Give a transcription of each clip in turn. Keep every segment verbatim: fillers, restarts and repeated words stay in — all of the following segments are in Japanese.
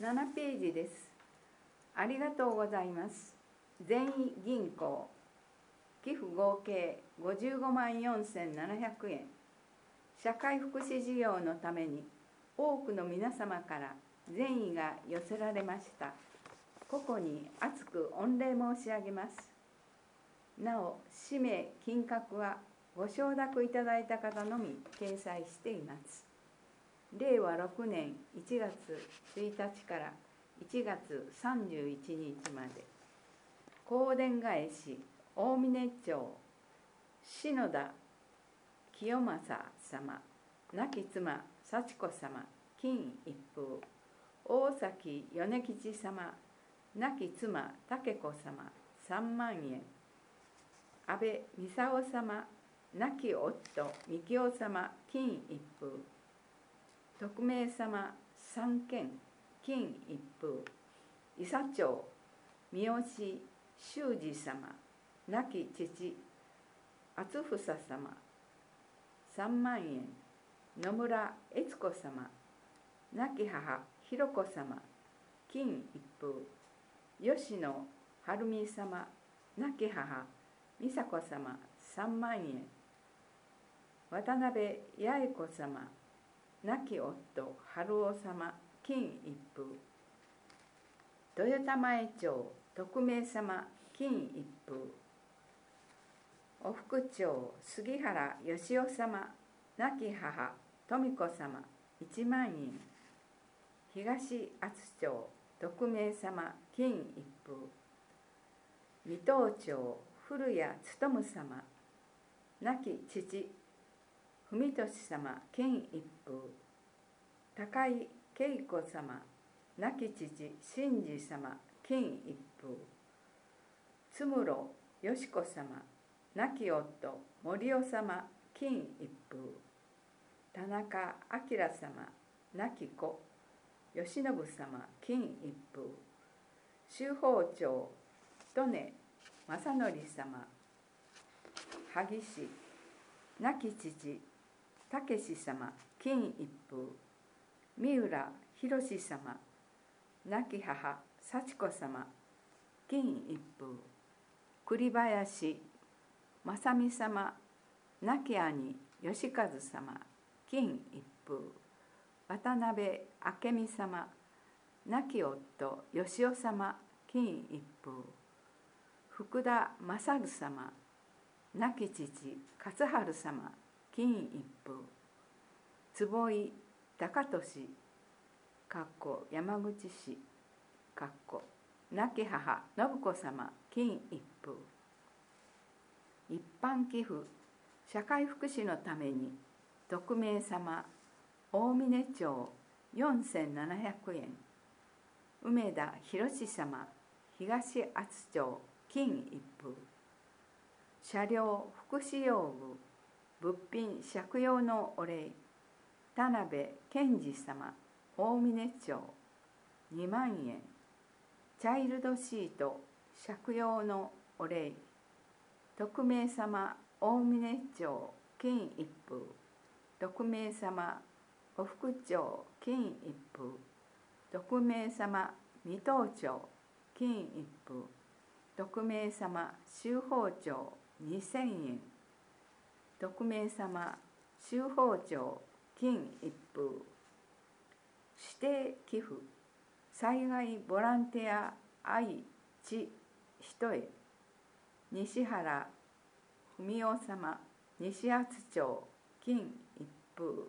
ななページです。ありがとうございます。全員銀行寄付合計ごじゅうごまんよんせんななひゃくえん。社会福祉事業のために多くの皆様から善意が寄せられました。ここに厚く御礼申し上げます。なお、氏名金額はご承諾いただいた方のみ掲載しています。れいわろくねんいちがつついたちからいちがつさんじゅういちにちまで、香典返し大峰町篠田清正様、亡き妻幸子様金一封、大崎米吉様、亡き妻武子様さんまんえん、安倍美沙夫様、亡き夫幹夫様金一封、徳明様三件金一封、伊佐町三好修二様、亡き父厚房様さんまんえん、野村悦子様、亡き母弘子様金一封、吉野晴美様、亡き母美佐子様さんまんえん、渡辺八重子様、亡き夫春夫様金一封、豊田前町徳明様金一封、お副長杉原義雄様、亡き母富子様いちまんえん、東厚町徳明様金一封、水戸町古谷勉様、亡き父文俊様金一封、高井恵子様、亡き父真治様金一封、津室よし子様、亡き夫森夫様金一封、田中明様、亡き子慶喜様金一封、周防町利根正則様、萩市亡き父武志様金一封、三浦博様、亡き母幸子様金一封、栗林正美様、亡き兄義和様金一封、渡辺明美様、亡き夫義雄様金一封、福田勝様、亡き父勝春様金一封、坪井高俊かっこ山口市かっこ亡き母信子様金一封、一般寄付社会福祉のために徳明様大峰町よんせんななひゃくえん、梅田博様東厚町金一封、車両福祉用具物品借用のお礼田辺健二様大峰町にまんえん、チャイルドシート借用のお礼徳明様大峰町金一封、徳明様お副長金一封、徳明様水戸町金一封、徳明様周防町にせんえん、徳明様周防町金一封、指定寄付災害ボランティア愛知一重西原文夫様西厚町金一封、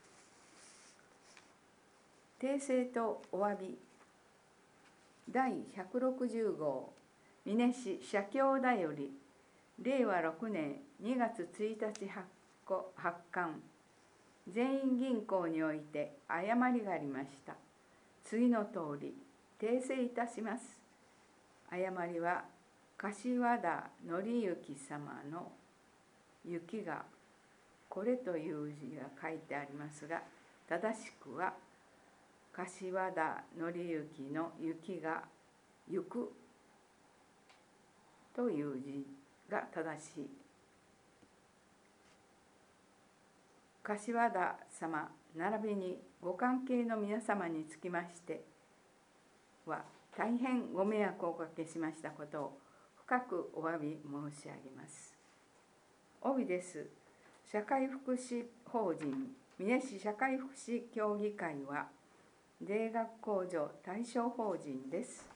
訂正とお詫びだいひゃくろくじゅう号美祢市社協だよりれいわろくねんにがつついたち発刊、全員銀行において誤りがありました。次の通り訂正いたします。誤りは柏田紀之様の雪がこれという字が書いてありますが、正しくは柏田紀之の雪が行くという字が正しい。柏田様並びにご関係の皆様につきまして、 は大変ご迷惑をおかけしましたことを深くお詫び申し上げます。帯です。社会福祉法人美祢市社会福祉協議会は税額控除対象法人です。